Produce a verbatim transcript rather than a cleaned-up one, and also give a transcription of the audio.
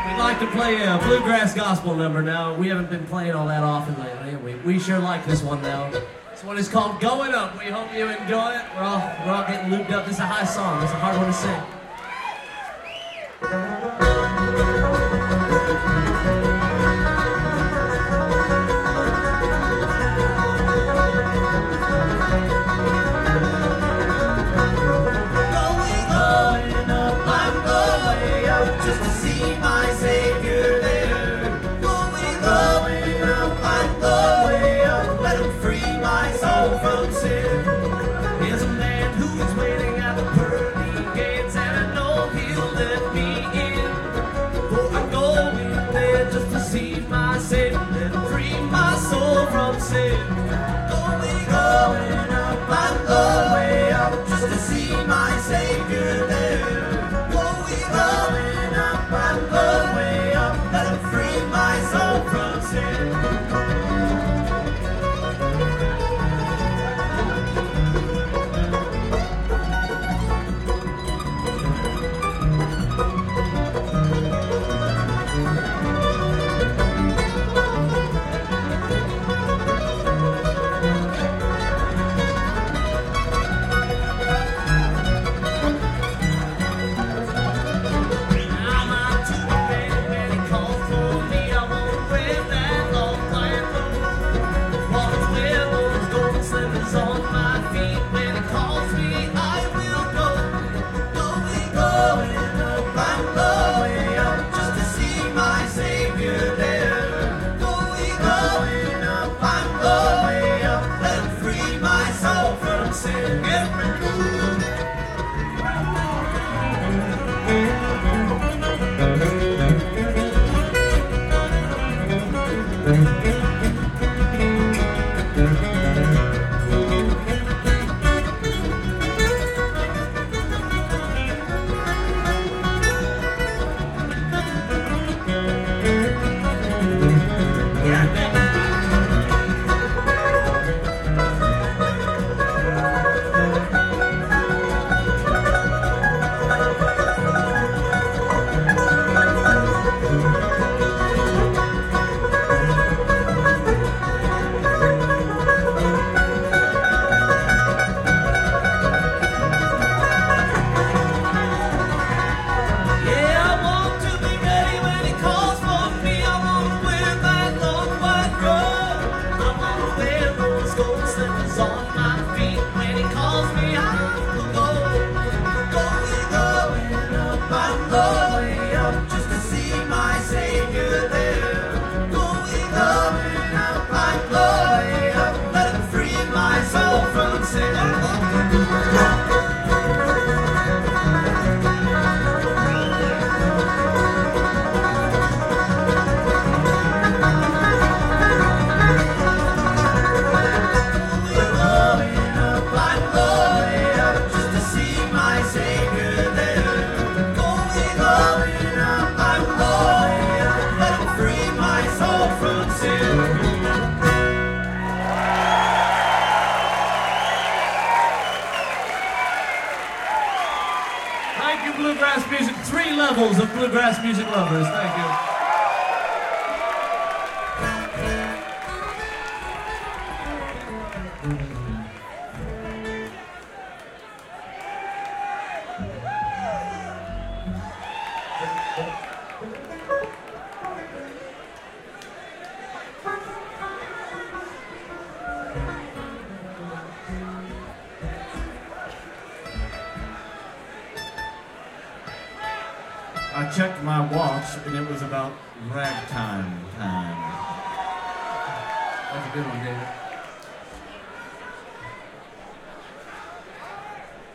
We'd like to play a bluegrass gospel number now. We haven't been playing all that often lately. We, we sure like this one though. This one is called Going Up. We hope you enjoy it. We're all, we're all getting looped up. This is a high song. It's a hard one to sing. Just to see my Savior there. Going, going up, I'm going up. Let him free my soul from sin. There's a man who is waiting at the pearly gates, and I know he'll let me in. For I'm going there just to see my Savior, let him free my soul from sin. Going, going up, I'm going up. Just to see my Savior there. Going, going I'm going way up, let him free my soul from sin. On my feet when he calls me, I will go. Going, going up, I'm going up just to see my Savior there. Going, going up, I'm going up, let him free my soul from sin. Thank you, bluegrass music. Three levels of bluegrass music lovers. Thank you. I checked my watch and it was about ragtime time. That's a good one, David.